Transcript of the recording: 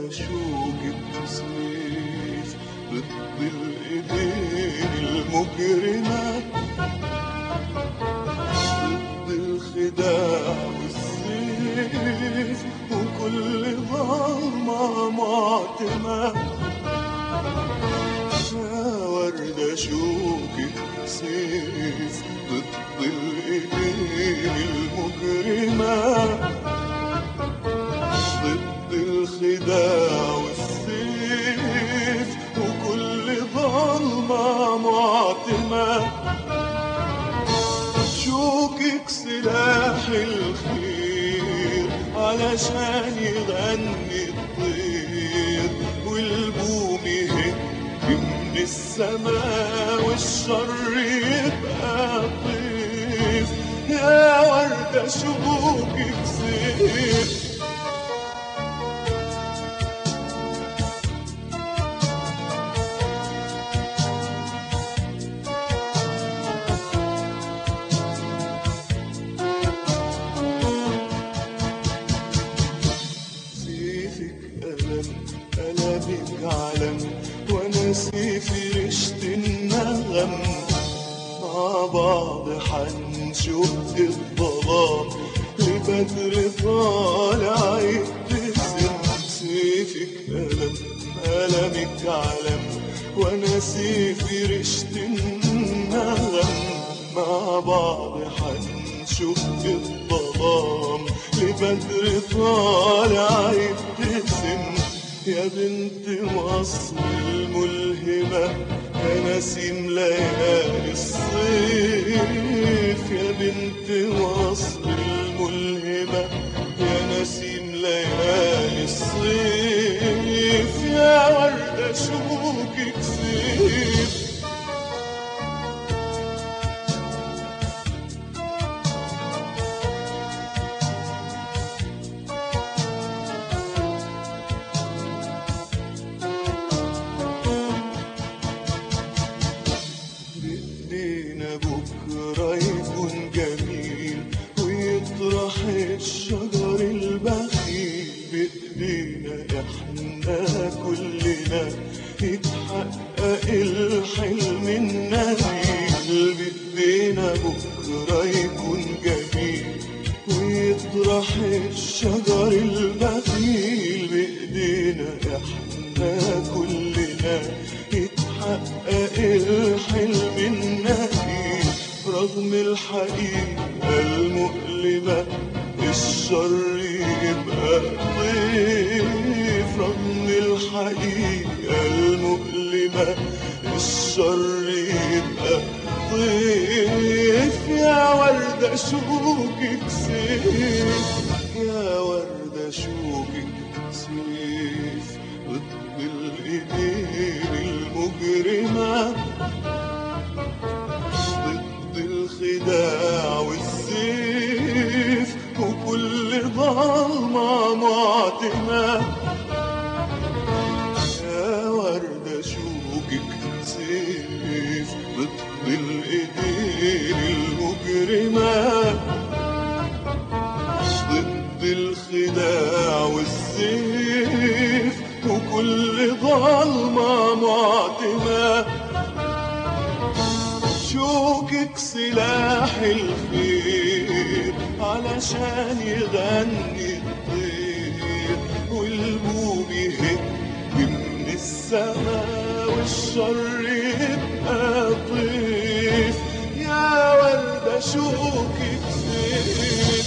وردة شوكة سيف ضد الإيدين المجرمة، ضد الخداع والسيف وكل ظلمة معتمة. يا وردة شوكة سيف ضد الإيدين المجرمة، ضد الخداع والسيف وكل ظلمة معتمة. شوكك سلاح الخير علشان يغني الطير، والبوم يهب من السماء والشر يبقى طيف. يا وردة شوكك سيف علم، وانا سيفي رشت النغم. مع بعض حنشق الظلام لبدر طالع يبتسم. سيفك ألم ألمك علم، وانا سيفي رشت النغم. مع بعض حنشق الظلام لبدر طالع يبتسم. يا بنت مصر الملهمة يا نسيم ليالي الصيف. يا بنت مصر الملهمة يا نسيم ليالي الصيف. يا وردة شوكك سيف بكرة يكون جميل ويطرح الشجر البخيل. بإيدينا احنا كلنا يتحقق الحلم النبيل. بإيدينا بكرة يكون جميل ويطرح الشجر البخيل. بإيدينا احنا كلنا يتحقق الحلم النبيل. رغم الحقيقة المؤلمة الشر يبقى ضيف. رغم الحقيقة المؤلمة الشر يبقى ضيف. يا وردة شوكك سيف، يا وردة شوكك سيف ضد الإيدين المجرمة، ضد الخداع والسيف وكل ظلمة معتمة. يا وردة شوكك سيف ضد الإيدين المجرمة، ضد الخداع والسيف وكل ظلمة معتمة. شوكك سلاح الخير علشان يغني الطير، والبوم يهب من السماء والشر يبقى طيف. يا وردة شوكك سيف